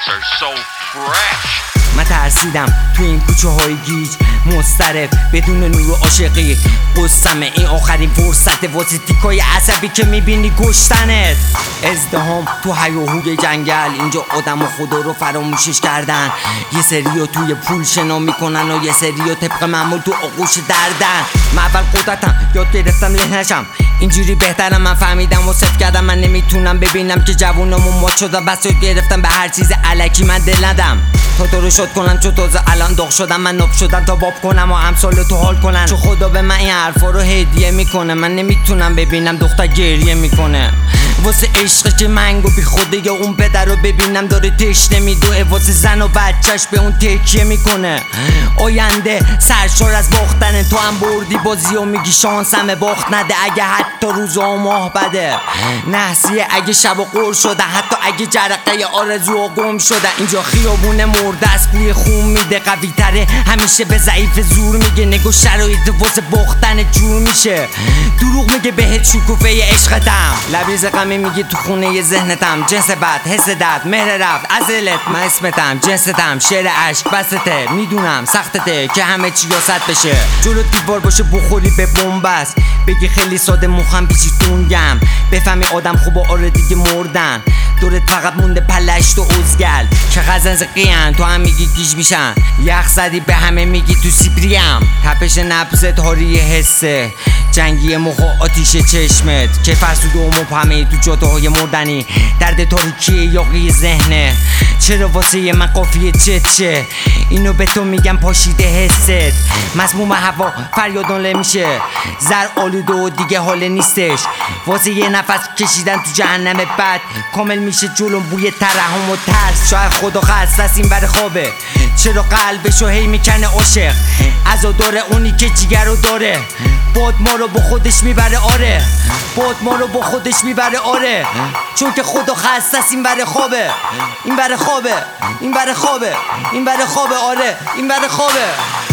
beats are so fresh. من ترسیدم تو این کوچه های گیج مضطرب بدون نور و عاشقی قسمه این آخرین فرصت واسه تیکای عصبی که میبینی کشتنت ازدهام تو هیاهوی جنگل اینجا آدم و خدا رو فراموشش کردن یه سریو توی پول شنا میکنن و یه سریو طبق معمول تو آغوش دردن من اول قدرتم یاد گرفتم له نشم اینجوری بهترم من فهمیدم و صفر کردم من نمیتونم ببینم که جوونمون مات شدن بس یاد گرفتم به هر چیز الکی من دل ندم تا تو رو شد کنم چون تازه الان داغ شدم من ناب شدم تا باب کنم و امثال تو حال کنن چون خدا به من این حرفا رو هدیه میکنه من نمیتونم ببینم دختر گریه میکنه واسه عشق که منگو بی خوده یا اون پدر رو ببینم داره تشنه میدوه واسه زن و بچهش به اون تکیه میکنه آینده سرشار از باختنه تو هم بردی بازی و میگی شانسمه باخت نده اگه حتی روزا و ماه بده نحسیه اگه شب و قور شده حتی اگه جرقه آرزو گم شده اینجا خیابون مرده است بوی خون میده قوی تره همیشه به ضعیف زور میگه نگو شرایط واسه باختن جور میشه دروغ میگه بهت شکوفه عشقتم لبریز غمی میگی تو خونه ذهنتم جنس بد حس درد مهر رفت ازلت من اسمتم جنستم شعر عشق بسته میدونم سختته که همه چی یاست بشه جلو دیوار باشه بخوری به بنبست بگی خیلی ساده مخم پیچی تونگم بفهمی آدم خوبه آره دیگه مردن دورت فقط مونده پلشت و ازگل که غزن زقیان تو هم میگی گیج میشن یخ زدی به همه میگی تو سیبریم تپش نبزت هاری حسه جنگی مخ و آتیش چشمت که فرسود و مبهمه تو جاده‌های مردنی درد تاریکی یاقی ذهنه چرا واسه من قافیه چه اینو به تو میگم پاشیده حست مسموم هوا فریادان میشه زر آلوده و دیگه حال نیستش واسه یه نفس کشیدن تو جهنم بد کامل میشه جلوم بوی ترحم و ترس شاید خدا خسته این بر خوابه چرا قلبشو هی میکنه عاشق عزاداره اونی که جیگر رو داره باد ما رو با خودش میبره آره باد ما رو با خودش میبره آره چون که خدا خسته این بر خوابه این بر خوابه این بر خوابه این بر خوابه آره این بر خوابه